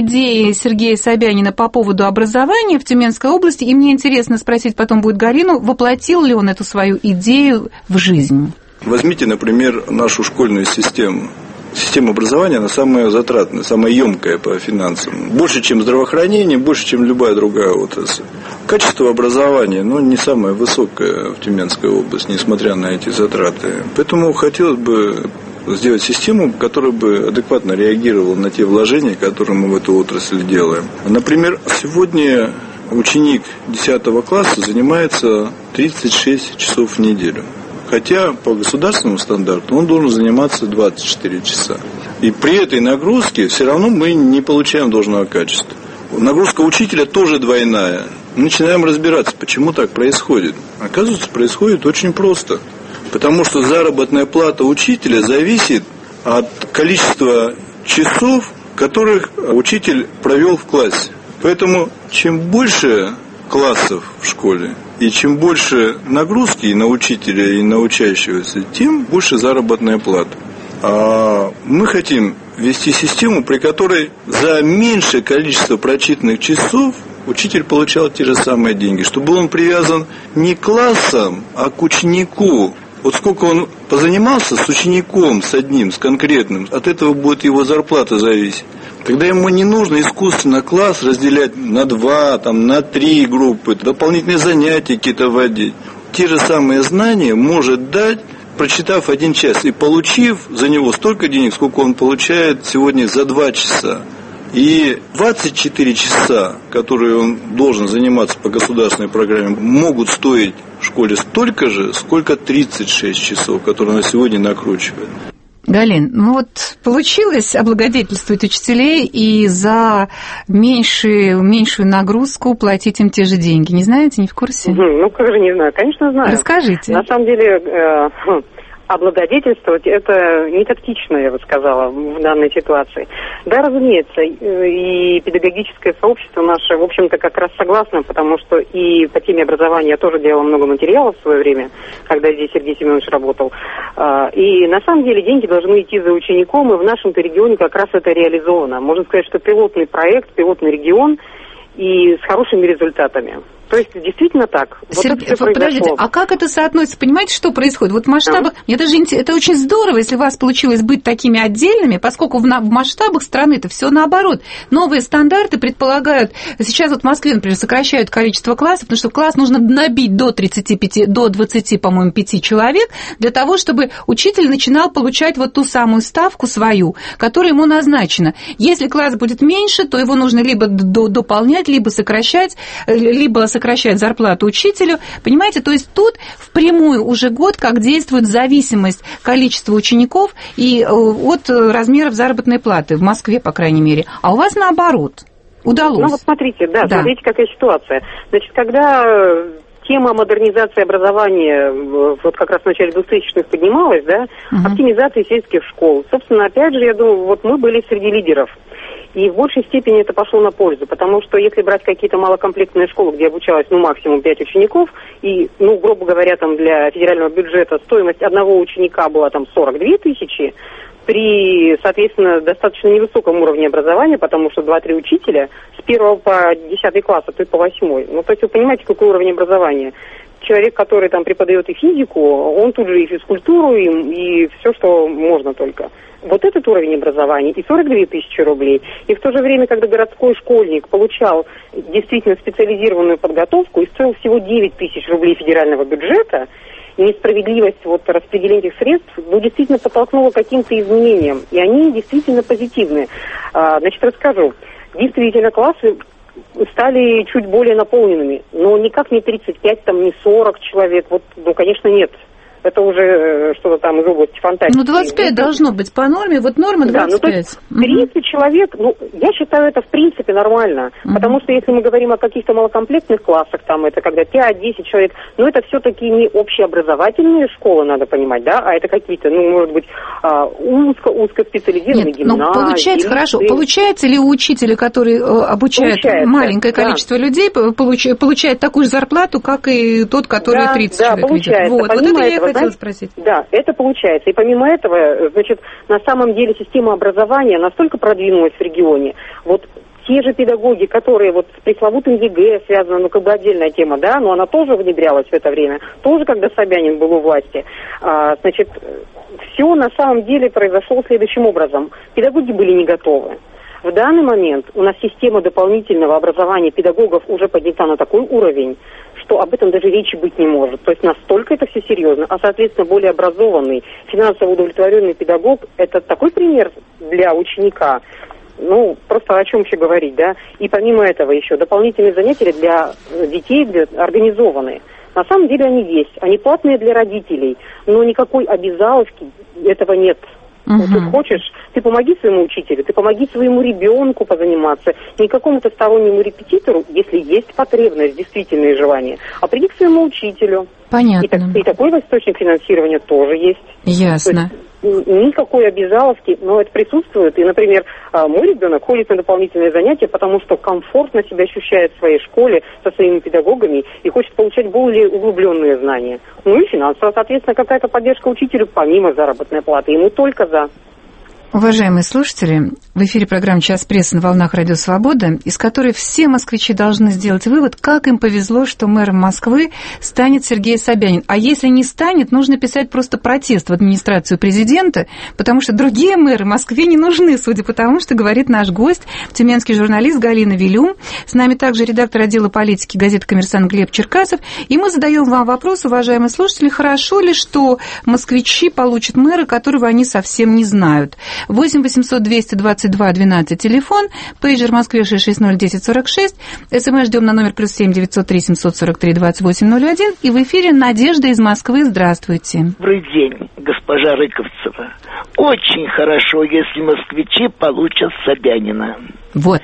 Сергея Собянина по поводу образования в Тюменской области. И мне интересно спросить потом будет Галину, воплотил ли он эту свою идею в жизнь. Возьмите, например, нашу школьную систему. Система образования, она самая затратная, самая емкая по финансам. Больше, чем здравоохранение, больше, чем любая другая отрасль. Качество образования, не самое высокое в Тюменской области, несмотря на эти затраты. Поэтому хотелось бы сделать систему, которая бы адекватно реагировала на те вложения, которые мы в эту отрасль делаем. Например, сегодня ученик 10 класса занимается 36 часов в неделю. Хотя по государственному стандарту он должен заниматься 24 часа. И при этой нагрузке все равно мы не получаем должного качества. Нагрузка учителя тоже двойная. Мы начинаем разбираться, почему так происходит. Оказывается, происходит очень просто. Потому что заработная плата учителя зависит от количества часов, которых учитель провел в классе. Поэтому чем больше классов в школе, и чем больше нагрузки и на учителя, и на учащегося, тем больше заработная плата. А мы хотим ввести систему, при которой за меньшее количество прочитанных часов учитель получал те же самые деньги, чтобы он привязан не к классам, а к ученику. Вот сколько он позанимался с учеником, с одним, с конкретным, от этого будет его зарплата зависеть. Тогда ему не нужно искусственно класс разделять на 2, на 3 группы, дополнительные занятия какие-то вводить. Те же самые знания может дать, прочитав 1 час и получив за него столько денег, сколько он получает сегодня за 2 часа. И 24 часа, которые он должен заниматься по государственной программе, могут стоить в школе столько же, сколько 36 часов, которые на сегодня накручивают. Галин, вот получилось облагодетельствовать учителей и за меньшую нагрузку платить им те же деньги. Не знаете, не в курсе? Ну, как же не знаю. Конечно, знаю. Расскажите. На самом деле, облагодетельствовать это не тактично, я бы сказала, в данной ситуации. Да, разумеется, и педагогическое сообщество наше, в общем-то, как раз согласно, потому что и по теме образования я тоже делала много материалов в свое время, когда здесь Сергей Семенович работал. И на самом деле деньги должны идти за учеником, и в нашем-то регионе как раз это реализовано. Можно сказать, что пилотный проект, пилотный регион и с хорошими результатами. То есть действительно так. Сергей, подождите, а как это соотносится? Понимаете, что происходит? Вот в масштабах, это очень здорово, если у вас получилось быть такими отдельными, поскольку в масштабах страны это все наоборот. Новые стандарты предполагают, сейчас вот в Москве, например, сокращают количество классов, потому что класс нужно набить до 20, по-моему, 5 человек, для того, чтобы учитель начинал получать вот ту самую ставку свою, которая ему назначена. Если класс будет меньше, то его нужно либо дополнять, либо сокращать зарплату учителю. Понимаете, то есть тут впрямую уже год как действует зависимость количества учеников и от размеров заработной платы в Москве, по крайней мере. А у вас наоборот. Удалось. Ну вот смотрите, смотрите, какая ситуация. Значит, когда тема модернизации образования вот как раз в начале 2000-х поднималась, оптимизации сельских школ. Собственно, опять же, я думаю, вот мы были среди лидеров. И в большей степени это пошло на пользу, потому что если брать какие-то малокомплектные школы, где обучалось максимум 5 учеников, и, грубо говоря, для федерального бюджета стоимость одного ученика была 42 тысячи, при, соответственно, достаточно невысоком уровне образования, потому что 2-3 учителя с 1 по 10 класс, а то и по 8. То есть вы понимаете, какой уровень образования. Человек, который преподает и физику, он тут же и физкультуру, и все, что можно только. Вот этот уровень образования и 42 тысячи рублей. И в то же время, когда городской школьник получал действительно специализированную подготовку и стоил всего 9 тысяч рублей федерального бюджета, несправедливость распределения этих средств действительно подтолкнула к каким-то изменениям. И они действительно позитивные. Значит, расскажу. Действительно, классы стали чуть более наполненными, но никак не 35, не 40 человек. Конечно, нет. Это уже что-то из области фантастики. 25 должно быть по норме, норма 25. То есть 30 человек, я считаю, это в принципе нормально. Потому что если мы говорим о каких-то малокомплектных классах, это когда 5-10 человек, это все-таки не общеобразовательные школы, надо понимать, а это какие-то, может быть, узкоспециализированные гимназии. Получается, хорошо. Получается ли у учителя, который обучает маленькое количество людей, получает такую же зарплату, как и тот, который 30 человек получается. ведет? Вот это я хотела спросить. Да, это получается. И помимо этого, на самом деле система образования настолько продвинулась в регионе. Те же педагоги, которые с пресловутым ЕГЭ связаны, отдельная тема, но она тоже внедрялась в это время, тоже когда Собянин был у власти. Все на самом деле произошло следующим образом. Педагоги были не готовы. В данный момент у нас система дополнительного образования педагогов уже поднята на такой уровень, что об этом даже речи быть не может. То есть настолько это все серьезно. А, соответственно, более образованный, финансово удовлетворенный педагог – это такой пример для ученика. Просто о чем еще говорить, И помимо этого еще дополнительные занятия для детей организованные. На самом деле они есть. Они платные для родителей, но никакой обязаловки этого нет. Вот тут хочешь, ты помоги своему учителю, ты помоги своему ребенку позаниматься, не какому-то стороннему репетитору, если есть потребность, действительное желание, а приди к своему учителю. Понятно. И такой источник финансирования тоже есть. Ясно. Никакой обязаловки, но это присутствует. И, например, мой ребенок ходит на дополнительные занятия, потому что комфортно себя ощущает в своей школе со своими педагогами и хочет получать более углубленные знания. Ну и финансово, соответственно, какая-то поддержка учителю помимо заработной платы. И мы только за. Уважаемые слушатели, в эфире программа «Час прессы» на волнах Радио Свобода, из которой все москвичи должны сделать вывод, как им повезло, что мэром Москвы станет Сергей Собянин. А если не станет, нужно писать просто протест в администрацию президента, потому что другие мэры Москве не нужны, судя по тому, что говорит наш гость, тюменский журналист Галина Вилюм. С нами также редактор отдела политики газеты «Коммерсант» Глеб Черкасов. И мы задаем вам вопрос, уважаемые слушатели, хорошо ли, что москвичи получат мэра, которого они совсем не знают. 8 800 222 12 телефон, пейджер в Москве 660 1046, СМС ждем на номер +7 903 743 2801, и в эфире Надежда из Москвы. Здравствуйте. Добрый день, госпожа Рыковцева. Очень хорошо, если москвичи получат Собянина. Вот.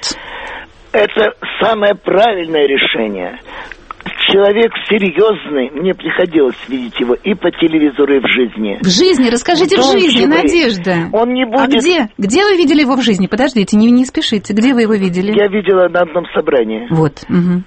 Это самое правильное решение. Человек серьезный, мне приходилось видеть его и по телевизору, и в жизни. В жизни? Расскажите в жизни, Надежда. Он не будет... А где? Где вы видели его в жизни? Подождите, не спешите. Где вы его видели? Я видела на одном собрании. Вот. Угу.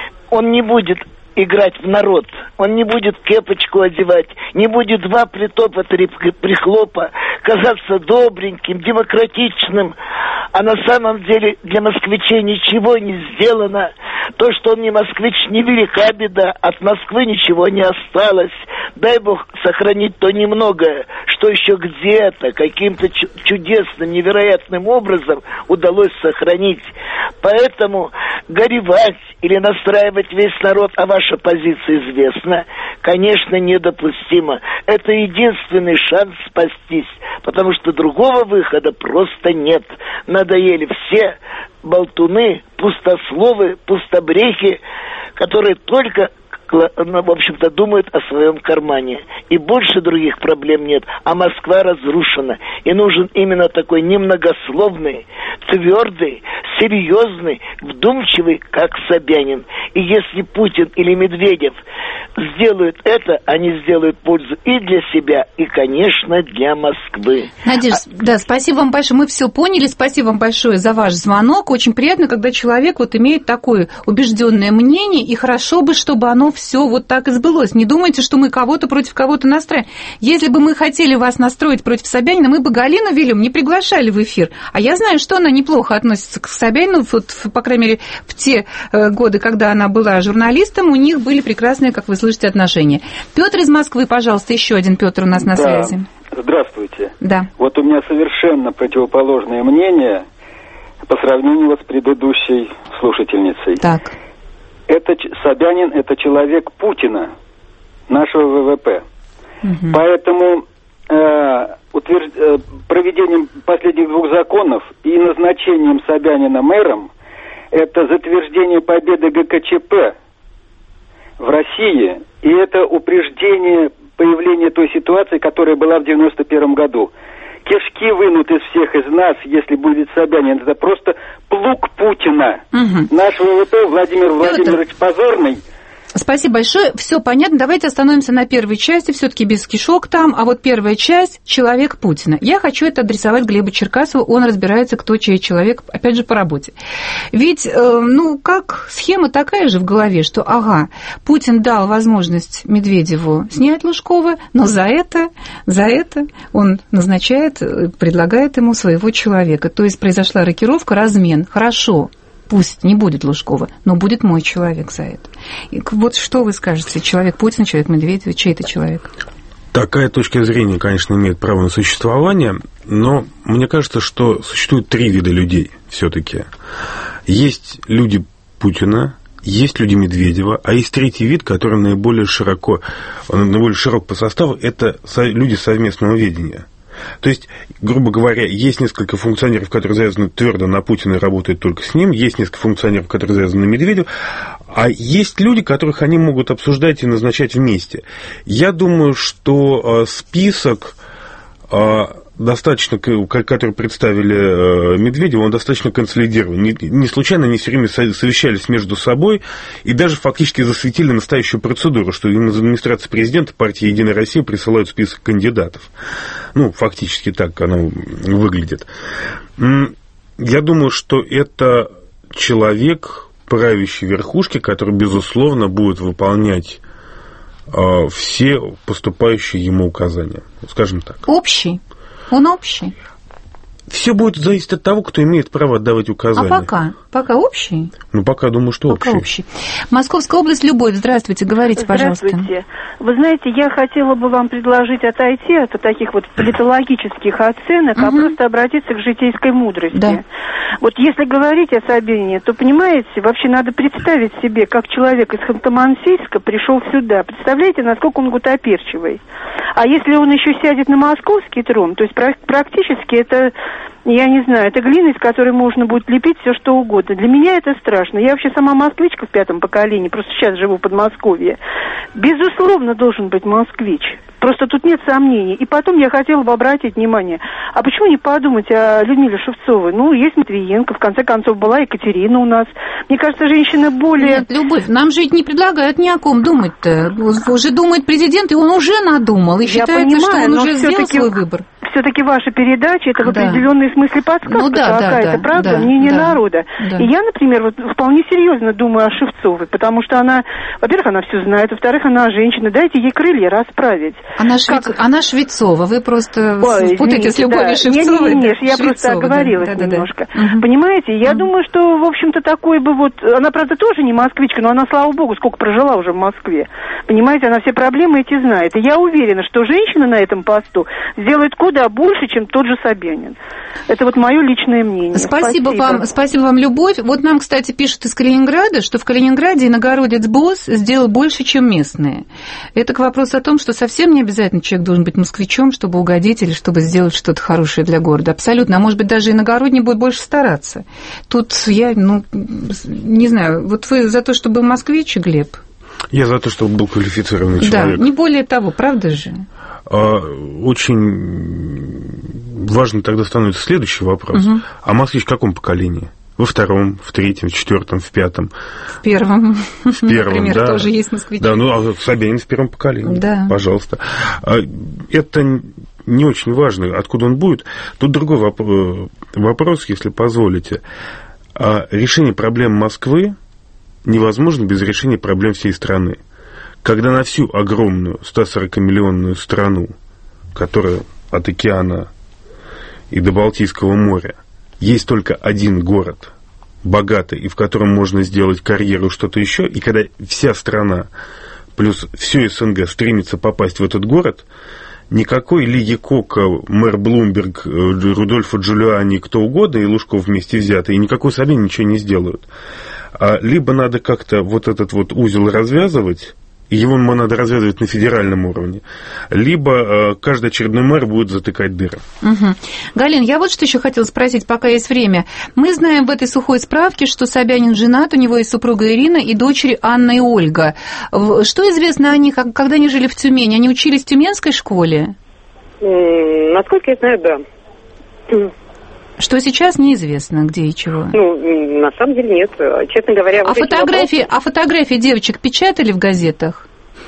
Он не будет играть в народ, он не будет кепочку одевать, не будет два притопа, три прихлопа, казаться добреньким, демократичным, а на самом деле для москвичей ничего не сделано. То, что он не москвич, невелика беда, от Москвы ничего не осталось. Дай Бог сохранить то немногое, что еще где-то каким-то чудесным, невероятным образом удалось сохранить. Поэтому горевать или настраивать весь народ, а ваша позиция известна, конечно, недопустимо. Это единственный шанс спастись, потому что другого выхода просто нет. Надоели все болтуны, пустословы, пустобрехи, которые только, в общем-то, думают о своем кармане. И больше других проблем нет. А Москва разрушена. И нужен именно такой немногословный, твердый, серьезный, вдумчивый, как Собянин. И если Путин или Медведев сделают это, они сделают пользу и для себя, и, конечно, для Москвы. Надежда, да, спасибо вам большое. Мы все поняли. Спасибо вам большое за ваш звонок. Очень приятно, когда человек вот имеет такое убежденное мнение, и хорошо бы, чтобы оно все вот так и сбылось. Не думайте, что мы кого-то против кого-то настраиваем. Если бы мы хотели вас настроить против Собянина, мы бы Галину Вилюм не приглашали в эфир. А я знаю, что она неплохо относится к Собянину, вот, по крайней мере, в те годы, когда она была журналистом, у них были прекрасные, как вы слышите, отношения. Петр из Москвы, пожалуйста, еще один Петр у нас на связи. Здравствуйте. Да. Вот у меня совершенно противоположное мнение по сравнению с предыдущей слушательницей. Так. Собянин – это человек Путина, нашего ВВП. Угу. Поэтому проведением последних двух законов и назначением Собянина мэром – это затверждение победы ГКЧП в России, и это упреждение появления той ситуации, которая была в 91 году. Кишки вынут из всех из нас, если будет Собянин. Это просто плуг Путина. Угу. Наш ВВП Владимир Владимирович Позорный. Спасибо большое. Все понятно. Давайте остановимся на первой части. Все-таки без кишок там. А вот первая часть – человек Путина. Я хочу это адресовать Глебу Черкасову. Он разбирается, кто чей человек, опять же, по работе. Ведь, как схема такая же в голове, что, Путин дал возможность Медведеву снять Лужкова, но за это он назначает, предлагает ему своего человека. То есть произошла рокировка, размен. Хорошо. Пусть не будет Лужкова, но будет мой человек за это. И вот что вы скажете? Человек Путина, человек Медведева, чей это человек? Такая точка зрения, конечно, имеет право на существование, но мне кажется, что существует три вида людей все-таки. Есть люди Путина, есть люди Медведева, а есть третий вид, который наиболее широк по составу, это люди совместного ведения. То есть, грубо говоря, есть несколько функционеров, которые завязаны твердо на Путина и работают только с ним, есть несколько функционеров, которые завязаны на Медведева, а есть люди, которых они могут обсуждать и назначать вместе. Я думаю, что список достаточно, который представили Медведева, он достаточно консолидирован. Не случайно они все время совещались между собой и даже фактически засветили настоящую процедуру, что им из администрации президента партии «Единая Россия» присылают список кандидатов. Ну, фактически так оно выглядит. Я думаю, что это человек правящей верхушки, который, безусловно, будет выполнять все поступающие ему указания. Скажем так. Общий? Он общий? Все будет зависеть от того, кто имеет право отдавать указания. А пока? Пока общий? Ну, пока думаю, что пока общий. Московская область, Любовь, здравствуйте, говорите, пожалуйста. Здравствуйте. Вы знаете, я хотела бы вам предложить отойти от таких вот политологических оценок, а просто обратиться к житейской мудрости. Да. Вот если говорить о Собянине, то, понимаете, вообще надо представить себе, как человек из Ханты-Мансийска пришел сюда. Представляете, насколько он гутоперчивый. А если он еще сядет на московский трон, то есть практически это... Я не знаю, это глина, из которой можно будет лепить все что угодно. Для меня это страшно. Я вообще сама москвичка в 5-м поколении, просто сейчас живу в Подмосковье. Безусловно, должен быть москвич. Просто тут нет сомнений. И потом я хотела бы обратить внимание, а почему не подумать о Людмиле Шевцовой? Ну, есть Матвиенко, в конце концов, была Екатерина у нас. Мне кажется, женщина более... Нет, Любовь, нам же не предлагают ни о ком думать-то. Уже думает президент, и он уже надумал. И считается, что он уже сделал свой выбор. Все-таки ваша передача, это в определенном смысле подсказка какая-то, правда, да, мнение народа. Да. И я, например, вот вполне серьезно думаю о Шевцовой, потому что она, во-первых, она все знает, во-вторых, она женщина, дайте ей крылья расправить. Она Швецова, вы просто путаете с Любовью Шевцовой. Нет, я просто оговорилась немножко. Понимаете, я думаю, что, в общем-то, такой бы вот, она, правда, тоже не москвичка, но она, слава богу, сколько прожила уже в Москве. Понимаете, она все проблемы эти знает. И я уверена, что женщина на этом посту сделает куда больше, чем тот же Собянин. Это вот мое личное мнение. Спасибо вам, Любовь. Вот нам, кстати, пишут из Калининграда, что в Калининграде иногородец босс сделал больше, чем местные. Это к вопросу о том, что совсем не обязательно человек должен быть москвичом, чтобы угодить или чтобы сделать что-то хорошее для города. Абсолютно. А может быть, даже иногородний будет больше стараться. Тут я, не знаю, вот вы за то, чтобы был москвич, Глеб? Я за то, чтобы был квалифицированный человек. Да, не более того, правда же? Очень важно тогда становится следующий вопрос. А москвич в каком поколении? Во втором, в третьем, в четвертом, в пятом? В первом. В первом, например, да. Тоже есть москвичи. Да, Собянин в первом поколении. Да. Пожалуйста. Это не очень важно, откуда он будет. Тут другой вопрос, если позволите. Решение проблем Москвы невозможно без решения проблем всей страны. Когда на всю огромную 140-миллионную страну, которая от океана и до Балтийского моря, есть только один город, богатый, и в котором можно сделать карьеру, что-то еще, и когда вся страна плюс все СНГ стремится попасть в этот город, никакой Лиги Кока, мэр Блумберг, Рудольфо Джулиани, кто угодно, и Лужков вместе взятые, и никакой Собянин ничего не сделают. Либо надо как-то вот этот вот узел развязывать, и его надо развязывать на федеральном уровне, либо каждый очередной мэр будет затыкать дыры. Галин, я вот что еще хотела спросить, пока есть время. Мы знаем в этой сухой справке, что Собянин женат, у него есть супруга Ирина и дочери Анна и Ольга. Что известно о них, когда они жили в Тюмени? Они учились в тюменской школе? Насколько я знаю, да. Что сейчас неизвестно, где и чего. На самом деле нет. Честно говоря, фотографии девочек печатали в газетах?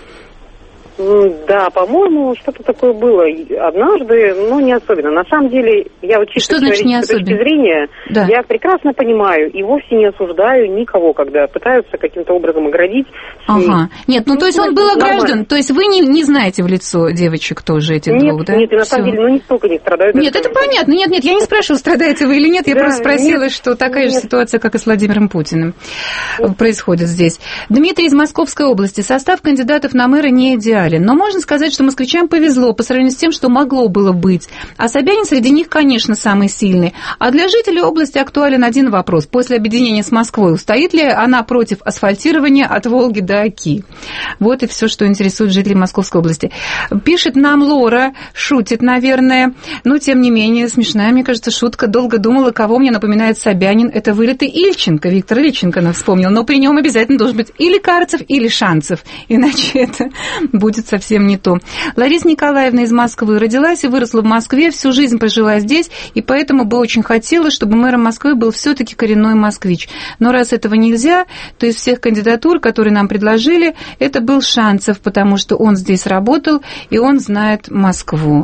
Да, по-моему, что-то такое было однажды, но не особенно. На самом деле, я вот чисто с человеческой точки зрения, я прекрасно понимаю и вовсе не осуждаю никого, когда пытаются каким-то образом оградить. Ага. Нет, то есть он был огражден, то есть вы не знаете в лицо девочек тоже этих двух, да? Нет, на самом деле, не столько не страдают. Нет, это понятно. Нет, я не спрашивала, страдаете вы или нет, я просто спросила, что такая же ситуация, как и с Владимиром Путиным происходит здесь. Дмитрий из Московской области. Состав кандидатов на мэра не идеален. Но можно сказать, что москвичам повезло по сравнению с тем, что могло было быть. А Собянин среди них, конечно, самый сильный. А для жителей области актуален один вопрос. После объединения с Москвой устоит ли она против асфальтирования от Волги до Оки? Вот и все, что интересует жителей Московской области. Пишет нам Лора, шутит, наверное. Но, тем не менее, смешная, мне кажется, шутка. Долго думала, кого мне напоминает Собянин. Это вылитый Ильченко. Виктор Ильченко она вспомнил. Но при нем обязательно должен быть или Карцев, или Шанцев. Иначе это будет будет совсем не то. Лариса Николаевна из Москвы родилась и выросла в Москве, всю жизнь прожила здесь, и поэтому бы очень хотела, чтобы мэром Москвы был все-таки коренной москвич. Но раз этого нельзя, то из всех кандидатур, которые нам предложили, это был Шанцев, потому что он здесь работал, и он знает Москву.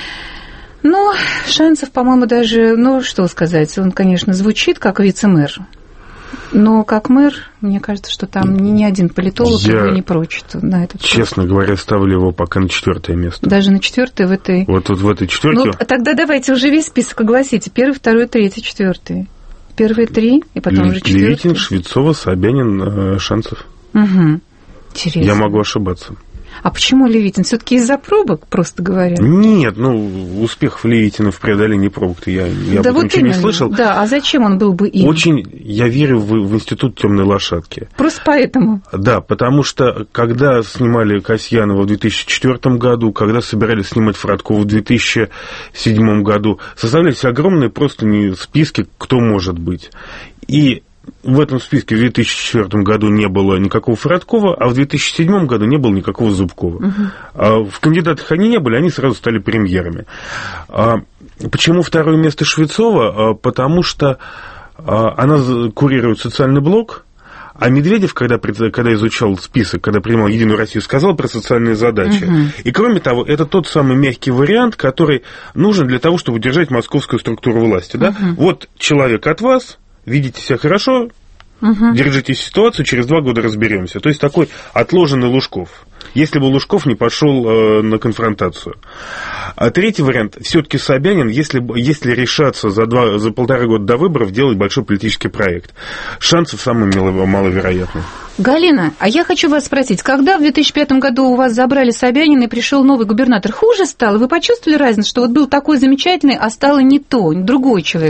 Ну, Шанцев, по-моему, даже, ну, что сказать, он, конечно, звучит как вице-мэр. Но как мэр, мне кажется, что там ни один политолог его не прочит на этот честно говоря, ставлю его пока на 4-е место. Даже на 4-е в этой... Вот тут в этой 4-ке... Ну, тогда давайте уже весь список огласите. 1, 2, 3, 4. Первые 3, и потом уже 4. Левитин, Швецова, Собянин, Шанцев. Угу. Интересно. Я могу ошибаться. А почему Левитин? Все-таки из-за пробок, просто говоря? Нет, ну, успехов Левитина в преодолении пробок-то я да об этом вот ничего не слышал. Да, а зачем он был бы им? Очень я верю в институт темной лошадки. Просто поэтому? Да, потому что, когда снимали Касьянова в 2004 году, когда собирались снимать Фродкова в 2007 году, составлялись огромные просто списки, кто может быть. И в этом списке в 2004 году не было никакого Фродкова, а в 2007 году не было никакого Зубкова. Угу. В кандидатах они не были, они сразу стали премьерами. Почему второе место Швецова? Потому что она курирует социальный блок, а Медведев, когда изучал список, когда принимал «Единую Россию», сказал про социальные задачи. Угу. И, кроме того, это тот самый мягкий вариант, который нужен для того, чтобы удержать московскую структуру власти. Да? Угу. Вот человек от вас... Видите себя хорошо, держите ситуацию, через 2 года разберемся. То есть такой отложенный Лужков. Если бы Лужков не пошел на конфронтацию. А третий вариант, все-таки Собянин, если решаться за 1,5 года до выборов делать большой политический проект. Шансов самый маловероятный. Галина, а я хочу вас спросить, когда в 2005 году у вас забрали Собянина и пришел новый губернатор, хуже стало? Вы почувствовали разницу, что вот был такой замечательный, а стало не то, другой человек?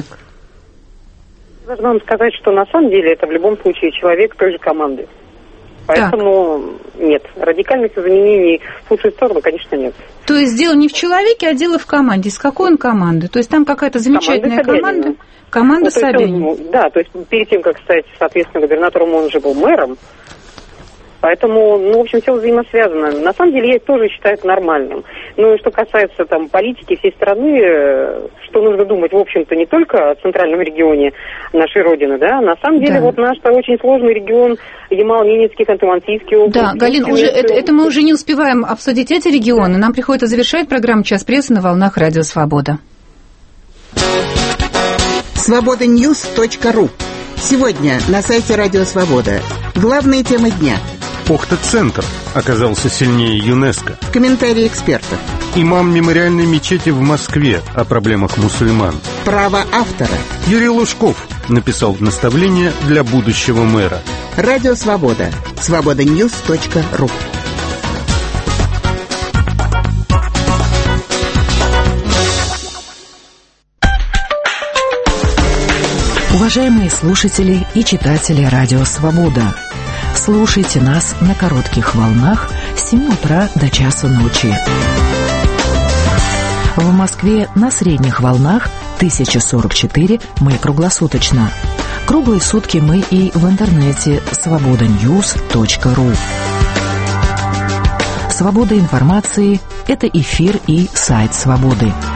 Должна вам сказать, что на самом деле это в любом случае человек той же команды. Поэтому нет, радикальных изменений в лучшую сторону, конечно, нет. То есть дело не в человеке, а дело в команде. Из какой он команды? То есть там какая-то замечательная команда? Команда Собянина. Да, то есть перед тем, как стать, соответственно, губернатором, он уже был мэром. Поэтому, в общем, все взаимосвязано. На самом деле, я тоже считаю это нормальным. Ну, и что касается там политики всей страны, что нужно думать, в общем-то, не только о центральном регионе нашей Родины, да, на самом деле, вот наш очень сложный регион, Ямал-Ненецкий, Ханты-Мансийский округ. Да, Галина, это мы уже не успеваем обсудить эти регионы. Нам приходится завершать программу «Час прессы» на волнах Радио Свобода. Свободаньюз.ру. Сегодня на сайте Радио Свобода. Главные темы дня. Охта-центр оказался сильнее ЮНЕСКО. Комментарии экспертов. Имам мемориальной мечети в Москве о проблемах мусульман. Право автора. Юрий Лужков написал наставление для будущего мэра. Радио Свобода. Свободаньюз.ру. Уважаемые слушатели и читатели Радио Свобода, слушайте нас на коротких волнах с 7 утра до часу ночи. В Москве на средних волнах 1044 мы круглосуточно. Круглые сутки мы и в интернете свободаньюз.ру. Свобода информации – это эфир и сайт Свободы.